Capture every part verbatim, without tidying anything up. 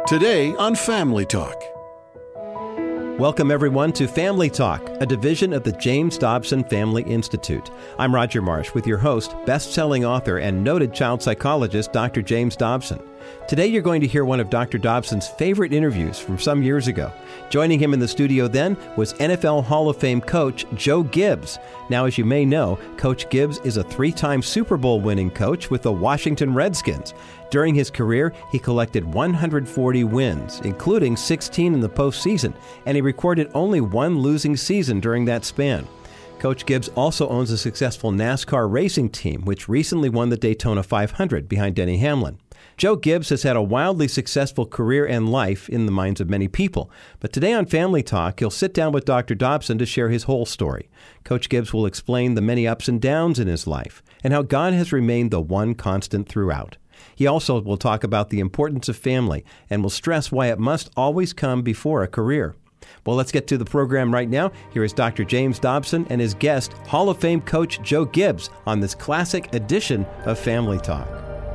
Today on Family Talk. Welcome, everyone, to Family Talk, a division of the James Dobson Family Institute. I'm Roger Marsh with your host, best-selling author and noted child psychologist, Doctor James Dobson. Today, you're going to hear one of Doctor Dobson's favorite interviews from some years ago. Joining him in the studio then was N F L Hall of Fame coach Joe Gibbs. Now, as you may know, Coach Gibbs is a three-time Super Bowl winning coach with the Washington Redskins. During his career, he collected one hundred forty wins, including sixteen in the postseason, and he recorded only one losing season during that span. Coach Gibbs also owns a successful NASCAR racing team, which recently won the Daytona five hundred behind Denny Hamlin. Joe Gibbs has had a wildly successful career and life in the minds of many people. But today on Family Talk, he'll sit down with Doctor Dobson to share his whole story. Coach Gibbs will explain the many ups and downs in his life and how God has remained the one constant throughout. He also will talk about the importance of family and will stress why it must always come before a career. Well, let's get to the program right now. Here is Doctor James Dobson and his guest, Hall of Fame coach Joe Gibbs, on this classic edition of Family Talk.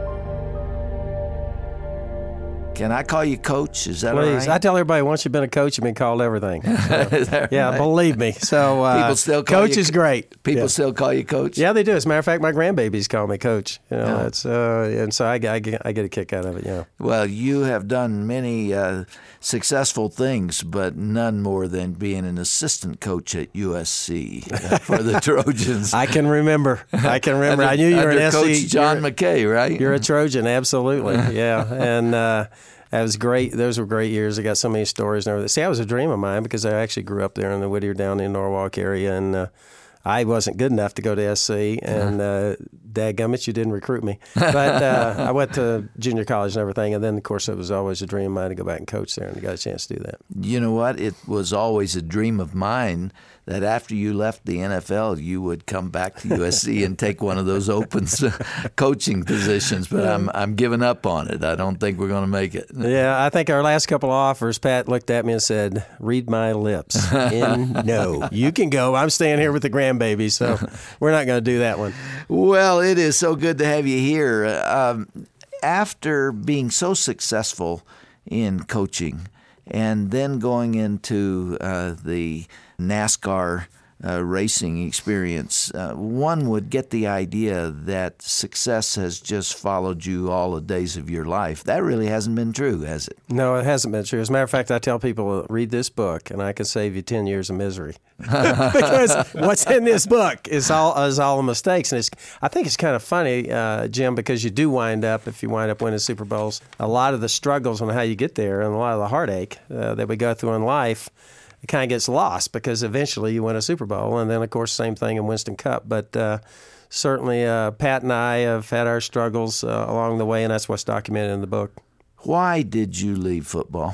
Can I call you coach? Is that Please. all right? I tell everybody once you've been a coach, you've been called everything. So, yeah, right? Believe me. So uh, People still call coach you, is great. People yeah. still call you coach? Yeah, they do. As a matter of fact, my grandbabies call me coach. You know, Yeah. it's uh, and so I, I, get, I get a kick out of it. Yeah. Well, you have done many uh, successful things, but none more than being an assistant coach at U S C uh, for the Trojans. I can remember. I can remember. Under, I knew you were under an S C. Coach John you're, McKay, right? You're a Trojan, absolutely. Yeah, and. Uh, That was great. Those were great years. I got so many stories and everything. See, that was a dream of mine because I actually grew up there in the Whittier, down in Norwalk area, and uh, I wasn't good enough to go to S C, and uh, dadgummit, you didn't recruit me. But uh, I went to junior college and everything, and then, of course, it was always a dream of mine to go back and coach there, and I got a chance to do that. You know what? It was always a dream of mine that after you left the N F L, you would come back to U S C and take one of those open coaching positions. But I'm I'm giving up on it. I don't think we're going to make it. Yeah, I think our last couple of offers, Pat looked at me and said, "Read my lips." In no, you can go. I'm staying here with the grandbaby, so we're not going to do that one. Well, it is so good to have you here. Um, after being so successful in coaching and then going into uh, the NASCAR uh, racing experience, uh, one would get the idea that success has just followed you all the days of your life. That really hasn't been true, has it? No, it hasn't been true. As a matter of fact, I tell people, read this book, and I can save you ten years of misery. Because what's in this book is all is all the mistakes. And it's I think it's kind of funny, uh, Jim, because you do wind up, if you wind up winning Super Bowls, a lot of the struggles on how you get there and a lot of the heartache uh, that we go through in life, it kind of gets lost because eventually you win a Super Bowl. And then, of course, same thing in Winston Cup. But uh, certainly uh, Pat and I have had our struggles uh, along the way, and that's what's documented in the book. Why did you leave football?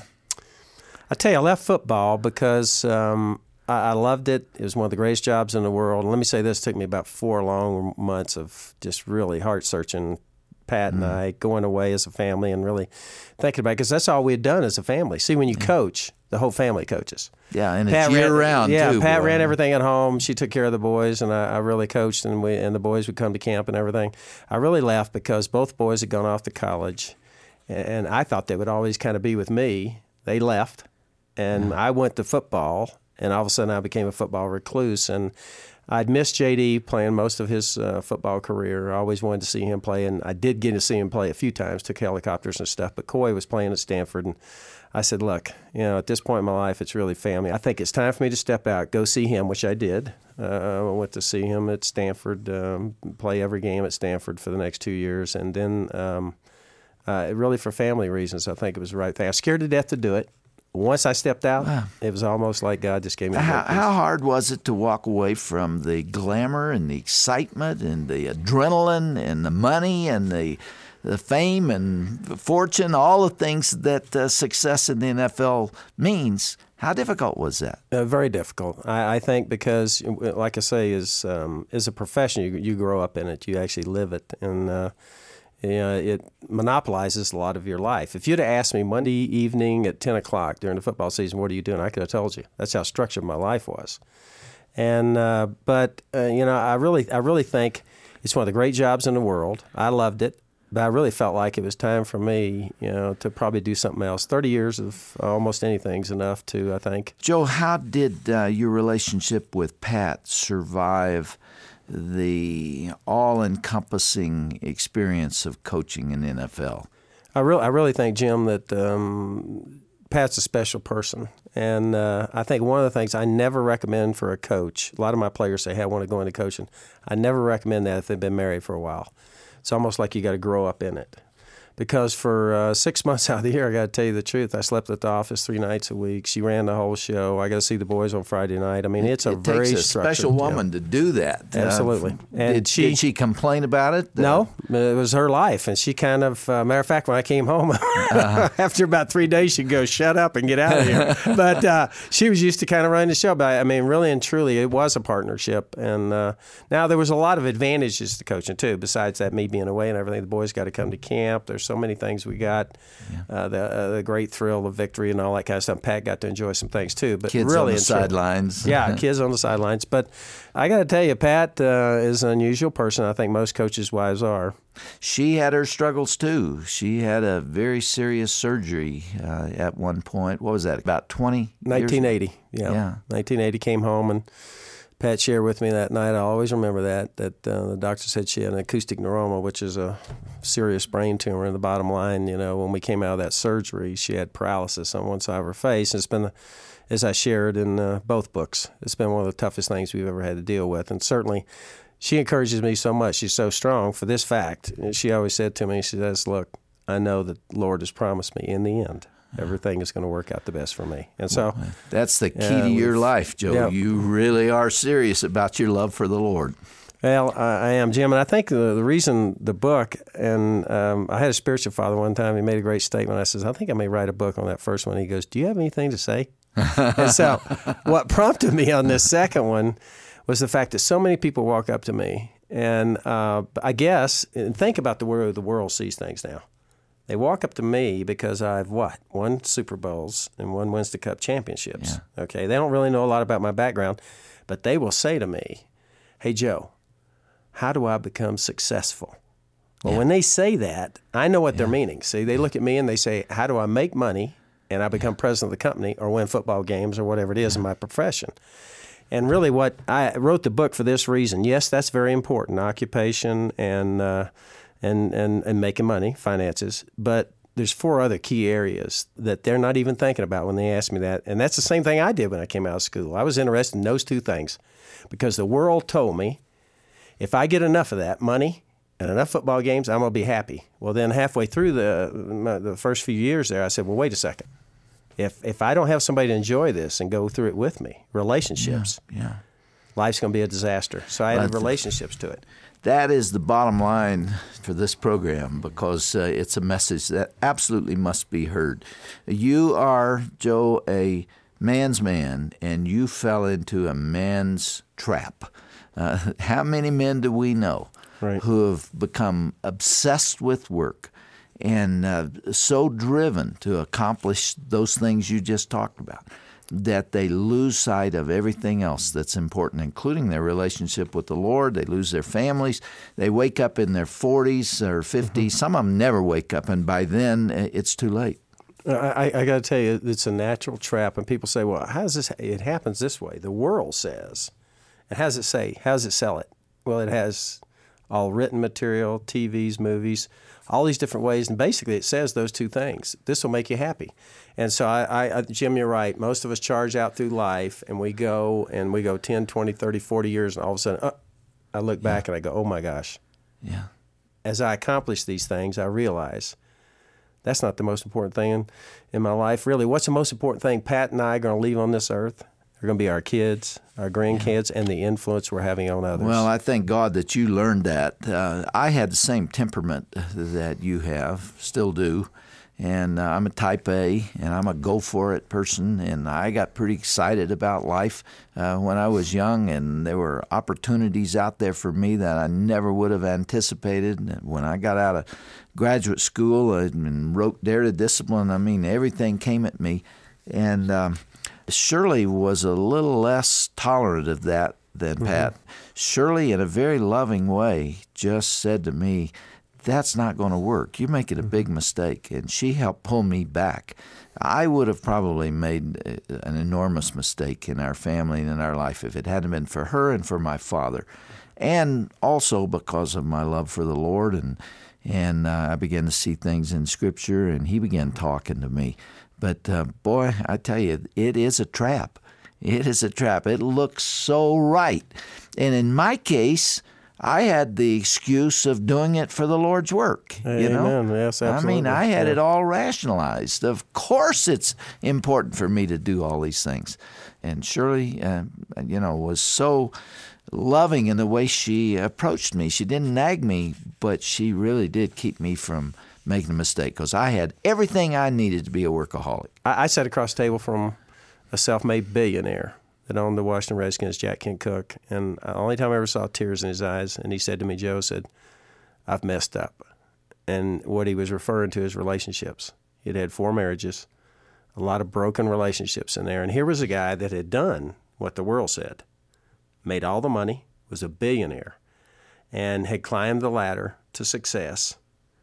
I tell you, I left football because um, I, I loved it. It was one of the greatest jobs in the world. And let me say this, it took me about four long months of just really heart-searching, Pat and I, going away as a family and really thinking about it, because that's all we had done as a family. See, when you coach, the whole family coaches. Yeah, and Pat it's year-round, yeah, too. Yeah, Pat boy. ran everything at home. She took care of the boys, and I, I really coached, and we and the boys would come to camp and everything. I really left because both boys had gone off to college, and I thought they would always kind of be with me. They left, and I went to football, and all of a sudden I became a football recluse, and I'd missed J D playing most of his uh, football career. I always wanted to see him play, and I did get to see him play a few times, took helicopters and stuff. But Coy was playing at Stanford, and I said, look, you know, at this point in my life, it's really family. I think it's time for me to step out, go see him, which I did. Uh, I went to see him at Stanford, um, play every game at Stanford for the next two years. And then um, uh, really for family reasons, I think it was the right thing. I was scared to death to do it. Once I stepped out, wow. It was almost like God just gave me a how, how hard was it to walk away from the glamour and the excitement and the adrenaline and the money and the the fame and the fortune, all the things that uh, success in the N F L means? How difficult was that? Uh, very difficult. I, I think because, like I say, is um, is a profession. You, you grow up in it. You actually live it. And uh, you know, it monopolizes a lot of your life. If you'd have asked me Monday evening at ten o'clock during the football season, what are you doing? I could have told you. That's how structured my life was. And uh, but uh, you know, I really, I really think it's one of the great jobs in the world. I loved it, but I really felt like it was time for me, you know, to probably do something else. thirty years of almost anything's enough to, I think. Joe, how did uh, your relationship with Pat survive the all-encompassing experience of coaching in the N F L? I really, I really think, Jim, that um, Pat's a special person. And uh, I think one of the things I never recommend for a coach, a lot of my players say, hey, I want to go into coaching. I never recommend that if they've been married for a while. It's almost like you got to grow up in it. Because for uh, six months out of the year, I got to tell you the truth, I slept at the office three nights a week. She ran the whole show. I got to see the boys on Friday night. I mean, it's a it very takes a special woman deal. to do that. Absolutely. Uh, and did she, did she complain about it? No, it was her life. And she kind of, uh, matter of fact, when I came home, uh-huh. after about three days, she'd go, shut up and get out of here. But uh, she was used to kind of running the show. But I mean, really and truly, it was a partnership. And uh, now there was a lot of advantages to coaching, too, besides that, me being away and everything. The boys got to come to camp. There's so many things we got. Got yeah. uh, the uh, the great thrill of victory and all that kind of stuff. Pat got to enjoy some things too, but kids really on the sidelines. Yeah, kids on the sidelines. But I got to tell you, Pat uh, is an unusual person. I think most coaches' wives are. She had her struggles too. She had a very serious surgery uh, at one point. What was that? About twenty. nineteen eighty. Yeah. yeah. nineteen eighty. Came home and Pat shared with me that night, I always remember that, that uh, the doctor said she had an acoustic neuroma, which is a serious brain tumor. And the bottom line, you know, when we came out of that surgery, she had paralysis on one side of her face. And it's been, as I shared in uh, both books, it's been one of the toughest things we've ever had to deal with. And certainly she encourages me so much. She's so strong for this fact. She always said to me, she says, look, I know that the Lord has promised me in the end, everything is going to work out the best for me. And so that's the key uh, to your life, Joe. Yeah. You really are serious about your love for the Lord. Well, I, I am, Jim, and I think the, the reason the book, and um, I had a spiritual father one time, he made a great statement. I says, I think I may write a book on that first one. He goes, do you have anything to say? And so what prompted me on this second one was the fact that so many people walk up to me, and uh, I guess, and think about the way the world sees things now. They walk up to me because I've, what, won Super Bowls and won Winston Cup championships. Yeah. Okay, they don't really know a lot about my background, but they will say to me, hey, Joe, how do I become successful? Well, yeah. when they say that, I know what yeah. they're meaning. See, they look at me and they say, how do I make money and I become yeah. president of the company or win football games or whatever it is yeah. in my profession? And really what I wrote the book for this reason. Yes, that's very important, occupation and uh, and, and, and making money, finances. But there's four other key areas that they're not even thinking about when they ask me that. And that's the same thing I did when I came out of school. I was interested in those two things because the world told me if I get enough of that, money and enough football games, I'm going to be happy. Well, then halfway through the the first few years there, I said, well, wait a second. If if I don't have somebody to enjoy this and go through it with me, relationships, yeah, yeah. life's going to be a disaster. So I added relationships to it. That is the bottom line for this program because uh, it's a message that absolutely must be heard. You are, Joe, a man's man, and you fell into a man's trap. Uh, how many men do we know right. who have become obsessed with work and uh, so driven to accomplish those things you just talked about that they lose sight of everything else that's important, including their relationship with the Lord. They lose their families. They wake up in their forties or fifties. Mm-hmm. Some of them never wake up, and by then it's too late. I, I got to tell you, it's a natural trap. And people say, well, how does this, it happens this way. The world says, and how does it say? How does it sell it? Well, it has all written material, T Vs, movies, all these different ways. And basically it says those two things. This will make you happy. And so, I, I, Jim, you're right. Most of us charge out through life, and we go, and we go ten, twenty, thirty, forty years, and all of a sudden, uh, I look back yeah. and I go, oh, my gosh. Yeah. As I accomplish these things, I realize that's not the most important thing in, in my life. Really, what's the most important thing Pat and I are going to leave on this earth? They're going to be our kids, our grandkids, yeah. and the influence we're having on others. Well, I thank God that you learned that. Uh, I had the same temperament that you have, still do. And uh, I'm a type A, and I'm a go-for-it person, and I got pretty excited about life uh, when I was young, and there were opportunities out there for me that I never would have anticipated. When I got out of graduate school and wrote Dare to Discipline, I mean, everything came at me. And um, Shirley was a little less tolerant of that than mm-hmm. Pat. Shirley, in a very loving way, just said to me, that's not going to work. You're making a big mistake. And she helped pull me back. I would have probably made an enormous mistake in our family and in our life if it hadn't been for her and for my father. And also because of my love for the Lord. And, and uh, I began to see things in Scripture, and he began talking to me. But, uh, boy, I tell you, it is a trap. It is a trap. It looks so right. And in my case, I had the excuse of doing it for the Lord's work. Amen. You know? Yes, absolutely. I mean, I had yeah. it all rationalized. Of course it's important for me to do all these things. And Shirley, uh, you know, was so loving in the way she approached me. She didn't nag me, but she really did keep me from making a mistake, because I had everything I needed to be a workaholic. I, I sat across the table from a self-made billionaire that owned the Washington Redskins, Jack Kent Cooke, and the only time I ever saw tears in his eyes, and he said to me, Joe, said, I've messed up. And what he was referring to is relationships. He'd had four marriages, a lot of broken relationships in there, and here was a guy that had done what the world said, made all the money, was a billionaire, and had climbed the ladder to success.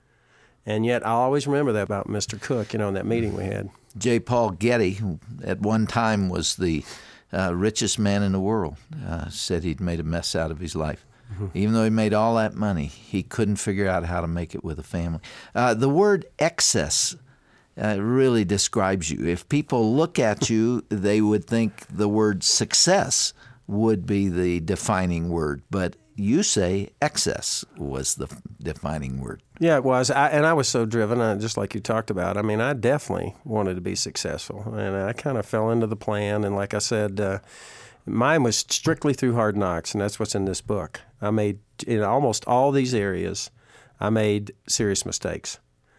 And yet I'll always remember that about Mister Cooke, you know, in that meeting we had. J. Paul Getty, who at one time was the Uh, richest man in the world, uh, said he'd made a mess out of his life. Mm-hmm. Even though he made all that money, he couldn't figure out how to make it with a family. Uh, the word excess uh, really describes you. If people look at you, they would think the word success would be the defining word. But you say excess was the defining word. Yeah, it was. I, and I was so driven, uh, just like you talked about. I mean, I definitely wanted to be successful. And I kind of fell into the plan. And like I said, uh, mine was strictly through hard knocks, and that's what's in this book. I made, in almost all these areas, I made serious mistakes.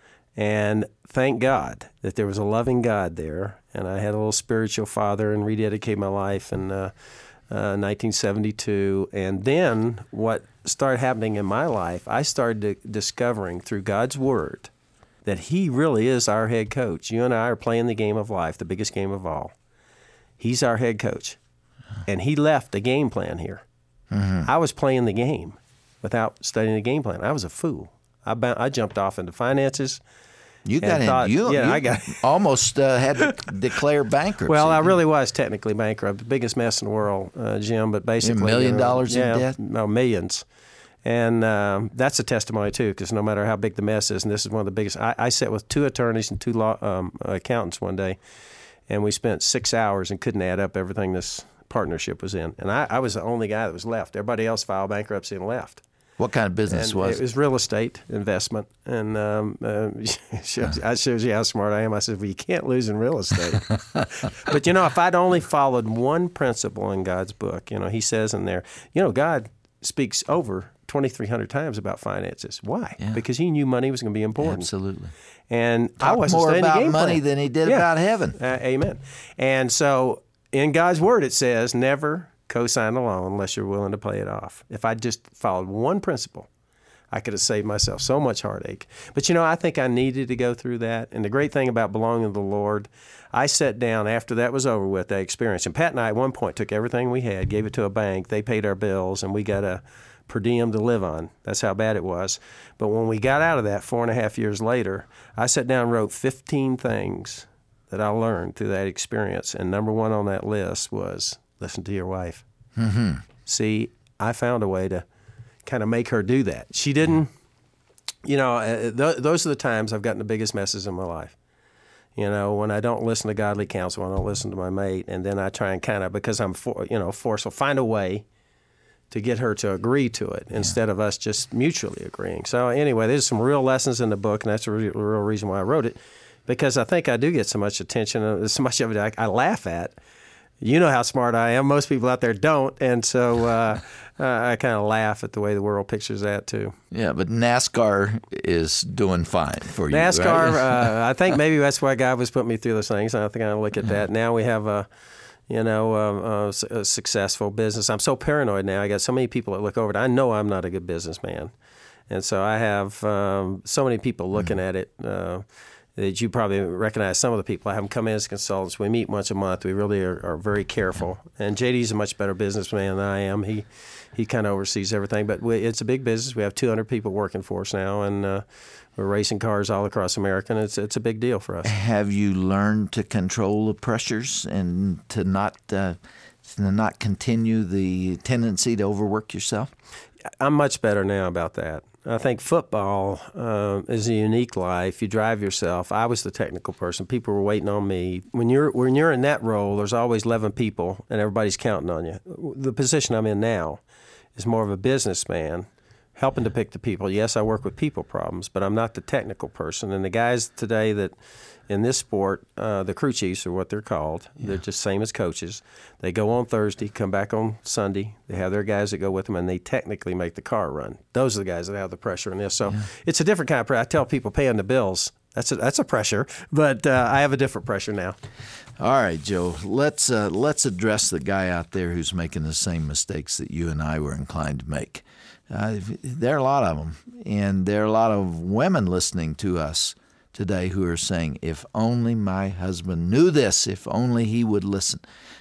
And thank God that there was a loving God there. And I had a little spiritual father and rededicated my life in uh, uh, nineteen seventy-two. And then what started happening in my life, I started to, discovering through God's Word that He really is our head coach. You and I are playing the game of life, the biggest game of all. He's our head coach. And He left a game plan here. Mm-hmm. I was playing the game without studying the game plan. I was a fool. I, bound, I jumped off into finances. You got in, thought, you, yeah, you I got almost uh, had to declare bankruptcy. Well, I really was technically bankrupt, the biggest mess in the world, uh, Jim. But basically, a million you know, dollars yeah, in debt. No, millions, and um, that's a testimony too. Because no matter how big the mess is, and this is one of the biggest. I, I sat with two attorneys and two law um, accountants one day, and we spent six hours and couldn't add up everything this partnership was in. And I, I was the only guy that was left. Everybody else filed bankruptcy and left. What kind of business and was it? It was real estate investment. And um, uh, shows, I shows you how smart I am. I said, well, you can't lose in real estate. But, you know, if I'd only followed one principle in God's book, you know, He says in there, you know, God speaks over twenty-three hundred times about finances. Why? Yeah. Because He knew money was going to be important. Absolutely. And Talk I wasn't more studying about the game money plan. than He did yeah. about heaven. Uh, amen. And so in God's Word it says, never co-sign a loan unless you're willing to pay it off. If I just followed one principle, I could have saved myself so much heartache. But, you know, I think I needed to go through that. And the great thing about belonging to the Lord, I sat down after that was over with, that experience. And Pat and I at one point took everything we had, gave it to a bank. They paid our bills, and we got a per diem to live on. That's how bad it was. But when we got out of that four and a half years later, I sat down and wrote fifteen things that I learned through that experience. And number one on that list was listen to your wife. Mm-hmm. See, I found a way to kind of make her do that. She didn't, you know, uh, th- those are the times I've gotten the biggest messes in my life. You know, when I don't listen to godly counsel, I don't listen to my mate, and then I try and kind of, because I'm, for, you know, forceful, find a way to get her to agree to it yeah. instead of us just mutually agreeing. So anyway, there's some real lessons in the book, and that's the re- real reason why I wrote it, because I think I do get so much attention, uh, so much of it I, I laugh at. You know how smart I am. Most people out there don't. And so uh, uh, I kind of laugh at the way the world pictures that, too. Yeah, but NASCAR is doing fine for you, NASCAR, right? uh, I think maybe that's why God was putting me through those things. I think I look at that. Now we have a, you know, a, a, a successful business. I'm so paranoid now. I got so many people that look over it. I know I'm not a good businessman. And so I have um, so many people looking mm. at it. Uh, that you probably recognize some of the people. I have them come in as consultants. We meet once a month. We really are, are very careful. And J D's a much better businessman than I am. He he kind of oversees everything. But we, it's a big business. We have two hundred people working for us now, and uh, we're racing cars all across America, and it's, it's a big deal for us. Have you learned to control the pressures and to not uh, to not continue the tendency to overwork yourself? I'm much better now about that. I think football uh, is a unique life. You drive yourself. I was the technical person. People were waiting on me. When you're when you're in that role, there's always eleven people, and everybody's counting on you. The position I'm in now is more of a businessman, helping to pick the people. Yes, I work with people problems, but I'm not the technical person. And the guys today that in this sport, uh, the crew chiefs are what they're called. Yeah. They're just same as coaches. They go on Thursday, come back on Sunday. They have their guys that go with them, and they technically make the car run. Those are the guys that have the pressure in this. So yeah. It's a different kind of pressure. I tell people paying the bills, that's a, that's a pressure, but uh, I have a different pressure now. All right, Joe, let's uh, let's address the guy out there who's making the same mistakes that you and I were inclined to make. Uh, there are a lot of them, and there are a lot of women listening to us today who are saying, if only my husband knew this, if only he would listen.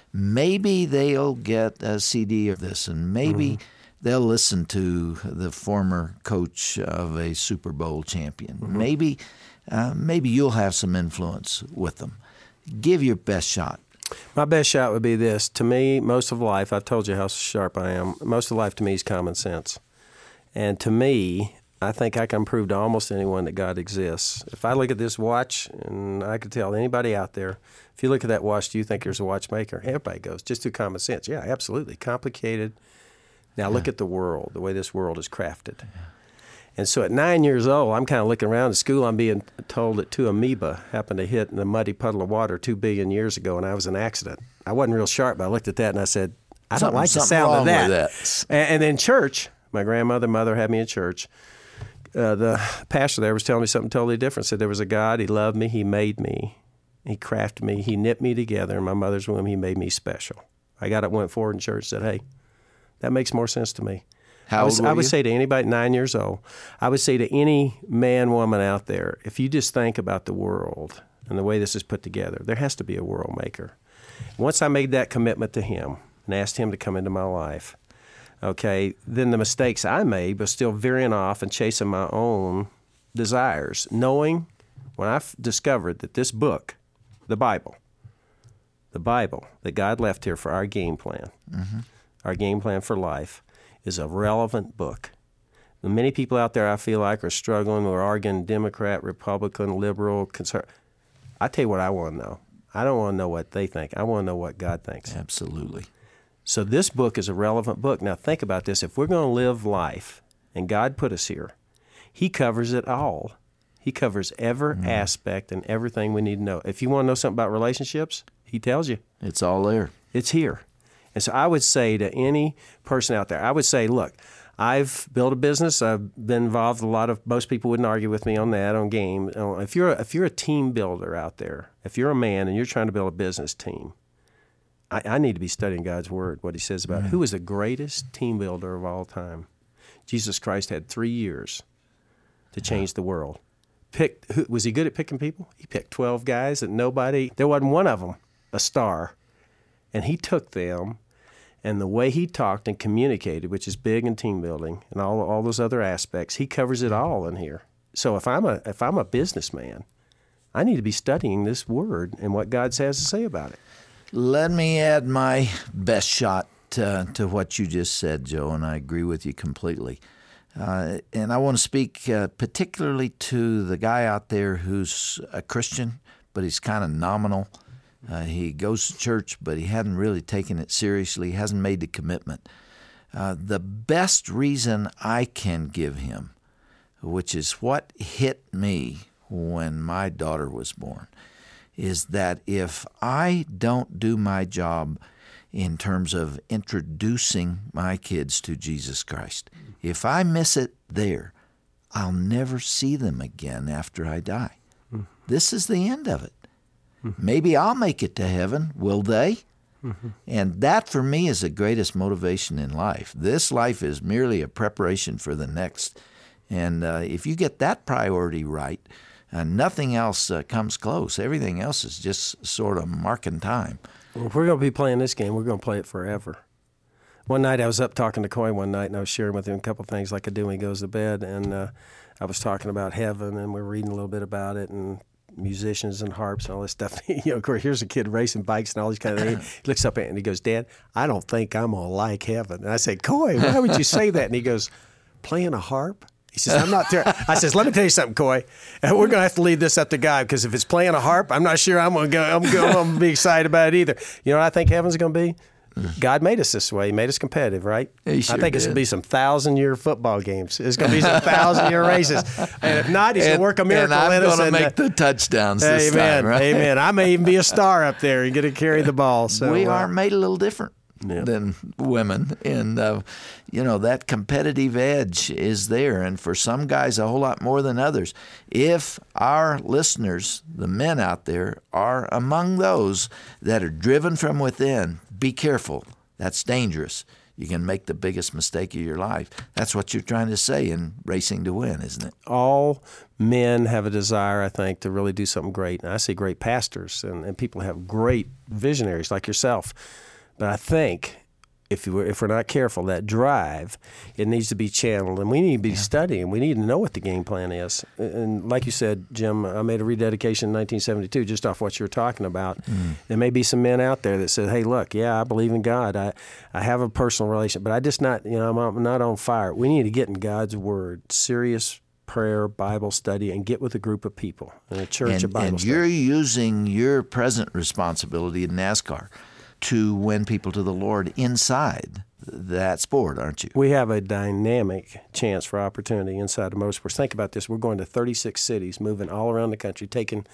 Maybe they'll get a C D of this, and maybe mm-hmm. they'll listen to the former coach of a Super Bowl champion. Mm-hmm. Maybe, uh, maybe you'll have some influence with them. Give your best shot. My best shot would be this. To me, most of life, I've told you how sharp I am, most of life to me is common sense. And to me, I think I can prove to almost anyone that God exists. If I look at this watch, and I could tell anybody out there, if you look at that watch, do you think there's a watchmaker? Everybody goes, just through common sense. Yeah, absolutely. Complicated. Now yeah. Look at the world, the way this world is crafted. Yeah. And so at nine years old, I'm kind of looking around at school. I'm being told that two amoeba happened to hit in a muddy puddle of water two billion years ago, and I was in an accident. I wasn't real sharp, but I looked at that and I said, I something, don't like the sound of that. that. And, and in church, my grandmother, mother had me in church. Uh, the pastor there was telling me something totally different. Said there was a God. He loved me. He made me. He crafted me. He knit me together. In my mother's womb, he made me special. I got up, went forward in church, said, hey, that makes more sense to me. How I, was, old were I would you? say to anybody nine years old, I would say to any man, woman out there, if you just think about the world and the way this is put together, there has to be a world maker. Once I made that commitment to him and asked him to come into my life, okay, then the mistakes I made was still veering off and chasing my own desires, knowing when I discovered that this book, the Bible, the Bible that God left here for our game plan, mm-hmm. our game plan for life, is a relevant book. The many people out there I feel like are struggling or arguing Democrat, Republican, liberal, conservative. I tell you what I want to know. I don't want to know what they think. I want to know what God thinks. Absolutely. So this book is a relevant book. Now think about this. If we're going to live life, and God put us here, he covers it all. He covers every mm. aspect and everything we need to know. If you want to know something about relationships, he tells you. It's all there. It's here. And so I would say to any person out there, I would say, look, I've built a business. I've been involved with a lot of, most people wouldn't argue with me on that, on game. If you're a, if you're a team builder out there, if you're a man and you're trying to build a business team, I, I need to be studying God's Word, what he says about mm-hmm. who is the greatest team builder of all time. Jesus Christ had three years to change yeah. the world. Picked, who, was he good at picking people? He picked twelve guys that nobody, there wasn't one of them a star. And he took them, and the way he talked and communicated, which is big in team building and all all those other aspects, he covers it all in here. So if I'm a if I'm a businessman, I need to be studying this Word and what God has to say about it. Let me add my best shot to, to what you just said, Joe, and I agree with you completely. Uh, and I want to speak uh, particularly to the guy out there who's a Christian, but he's kind of nominal. Uh, he goes to church, but he hadn't really taken it seriously. He hasn't made the commitment. Uh, the best reason I can give him, which is what hit me when my daughter was born, is that if I don't do my job in terms of introducing my kids to Jesus Christ, if I miss it there, I'll never see them again after I die. Mm-hmm. This is the end of it. Mm-hmm. Maybe I'll make it to heaven. Will they? Mm-hmm. And that for me is the greatest motivation in life. This life is merely a preparation for the next. And uh, if you get that priority right, Uh, nothing else uh, comes close. Everything else is just sort of marking time. Well, if we're going to be playing this game, we're going to play it forever. One night I was up talking to Coy one night, and I was sharing with him a couple of things like I do when he goes to bed, and uh, I was talking about heaven, and we were reading a little bit about it, and musicians and harps and all this stuff. You know, of course, here's a kid racing bikes and all these kind of things. He looks up at it and he goes, "Dad, I don't think I'm going to like heaven." And I said, "Coy, why would you say that?" And he goes, "Playing a harp?" He says, "I'm not there." I says, "Let me tell you something, Coy. We're going to have to leave this up to God, because if it's playing a harp, I'm not sure I'm going to go. I'm going to be excited about it either." You know what I think heaven's going to be? God made us this way. He made us competitive, right? He sure I think it's did. going to be some thousand-year football games. It's going to be some thousand-year races. And if not, he's going to work a miracle and I'm in us. going to and, make the touchdowns this amen, time, right? Amen. I may even be a star up there and get to carry the ball. So we uh, are made a little different yeah. than women. And, uh, you know, that competitive edge is there. And for some guys, a whole lot more than others. If our listeners, the men out there, are among those that are driven from within, be careful. That's dangerous. You can make the biggest mistake of your life. That's what you're trying to say in Racing to Win, isn't it? all men have a desire, I think, to really do something great. And I see great pastors and, and people have great visionaries like yourself. But I think if we're, if we're not careful, that drive, it needs to be channeled. And we need to be yeah. studying. We need to know what the game plan is. And like you said, Jim, I made a rededication in nineteen seventy-two just off what you were talking about. Mm. There may be some men out there that said, "Hey, look, yeah, I believe in God. I, I have a personal relationship, but I just not, you know, I'm, I'm not on fire." We need to get in God's Word, serious prayer, Bible study, and get with a group of people in a church and, of Bible and study. you're using your present responsibility in NASCAR to win people to the Lord inside that sport, aren't you? We have a dynamic chance for opportunity inside of motorsports. Think about this. We're going to thirty-six cities, moving all around the country, taking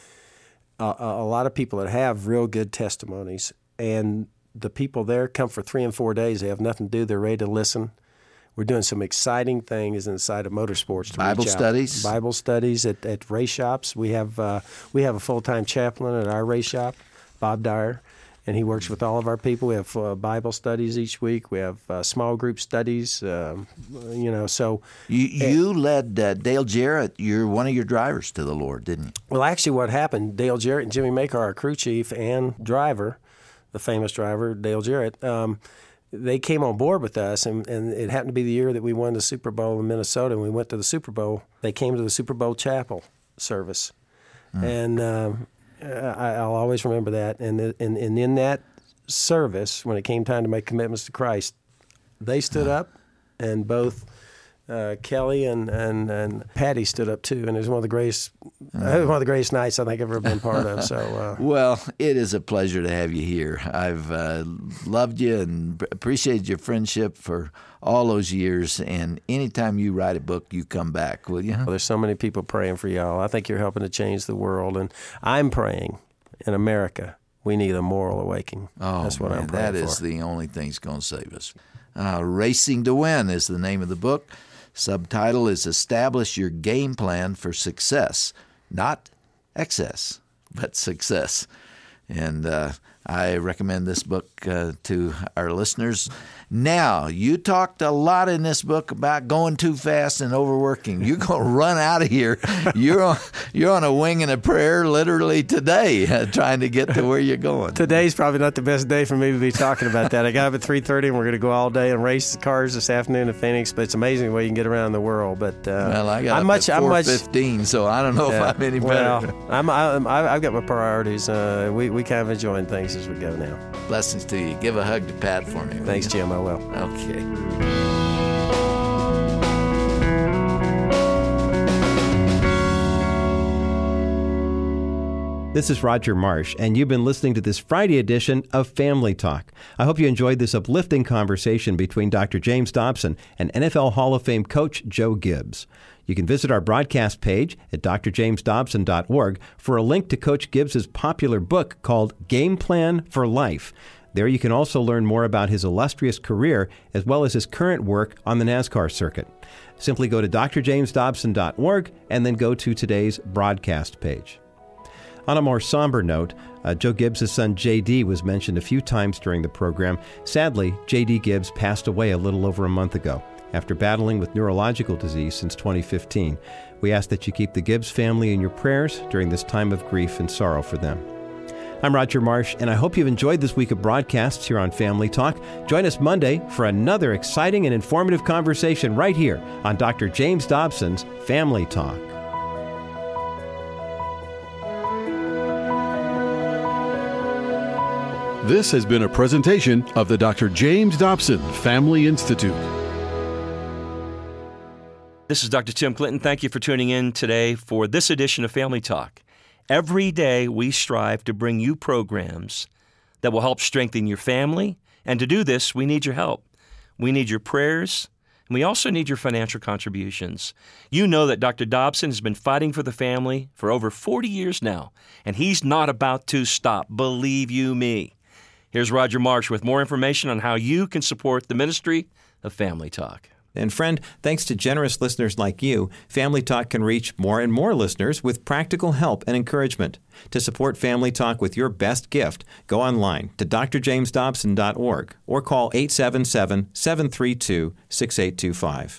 a, a lot of people that have real good testimonies. And the people there come for three and four days. They have nothing to do. They're ready to listen. We're doing some exciting things inside of motorsports. To Bible reach out. studies? Bible studies at, at race shops. We have, uh, we have a full-time chaplain at our race shop, Bob Dyer. And he works with all of our people. We have uh, Bible studies each week. We have uh, small group studies. Um, you know, so you you uh, led uh, Dale Jarrett. You're one of your drivers to the Lord, didn't you? Well, actually, what happened? Dale Jarrett and Jimmy Maker, our crew chief and driver, the famous driver Dale Jarrett. Um, they came on board with us, and, and it happened to be the year that we won the Super Bowl in Minnesota. And we went to the Super Bowl. They came to the Super Bowl chapel service, mm. and. Um, I, I'll always remember that. And, and and in that service, when it came time to make commitments to Christ, they stood up, and both uh, Kelly and, and, and Patty stood up too. And it was one of the greatest, uh, one of the greatest nights I think I've ever been part of. So, uh, well, it is a pleasure to have you here. I've uh, loved you and appreciated your friendship for all those years, and anytime you write a book, you come back, will you? Well, there's so many people praying for y'all. I think you're helping to change the world, and I'm praying in America we need a moral awakening. Oh, that's what man, I'm praying that for. is the only thing that's going to save us. Uh, Racing to Win is the name of the book. Subtitle is Establish Your Game Plan for Success, not excess, but success. And uh, I recommend this book uh, to our listeners. Now, you talked a lot in this book about going too fast and overworking. You're going to run out of here. You're on, you're on a wing and a prayer literally today, uh, trying to get to where you're going. Today's probably not the best day for me to be talking about that. I got up at three thirty, and we're going to go all day and race cars this afternoon in Phoenix. But it's amazing the way you can get around the world. But uh, well, I got I'm up much, at four fifteen, much, so I don't know yeah, if I'm any well, better. I'm, I'm, I've got my priorities. Uh, we, we kind of enjoying things as we go now. Blessings to you. Give a hug to Pat for me. Thanks, Jim. I will. Okay. This is Roger Marsh, and you've been listening to this Friday edition of Family Talk. I hope you enjoyed this uplifting conversation between Doctor James Dobson and N F L Hall of Fame coach Joe Gibbs. You can visit our broadcast page at d r james dobson dot org for a link to Coach Gibbs' popular book called Game Plan for Life. There you can also learn more about his illustrious career as well as his current work on the NASCAR circuit. Simply go to d r james dobson dot org and then go to today's broadcast page. On a more somber note, uh, Joe Gibbs' son J D was mentioned a few times during the program. Sadly, J D Gibbs passed away a little over a month ago. after battling with neurological disease since twenty fifteen. We ask that you keep the Gibbs family in your prayers during this time of grief and sorrow for them. I'm Roger Marsh, and I hope you've enjoyed this week of broadcasts here on Family Talk. Join us Monday for another exciting and informative conversation right here on Doctor James Dobson's Family Talk. This has been a presentation of the Doctor James Dobson Family Institute. This is Doctor Tim Clinton. Thank you for tuning in today for this edition of Family Talk. Every day we strive to bring you programs that will help strengthen your family, and to do this, we need your help. We need your prayers, and we also need your financial contributions. You know that Doctor Dobson has been fighting for the family for over forty years now, and he's not about to stop, believe you me. Here's Roger Marsh with more information on how you can support the ministry of Family Talk. And friend, thanks to generous listeners like you, Family Talk can reach more and more listeners with practical help and encouragement. To support Family Talk with your best gift, go online to d r james dobson dot org or call eight seven seven, seven three two, six eight two five.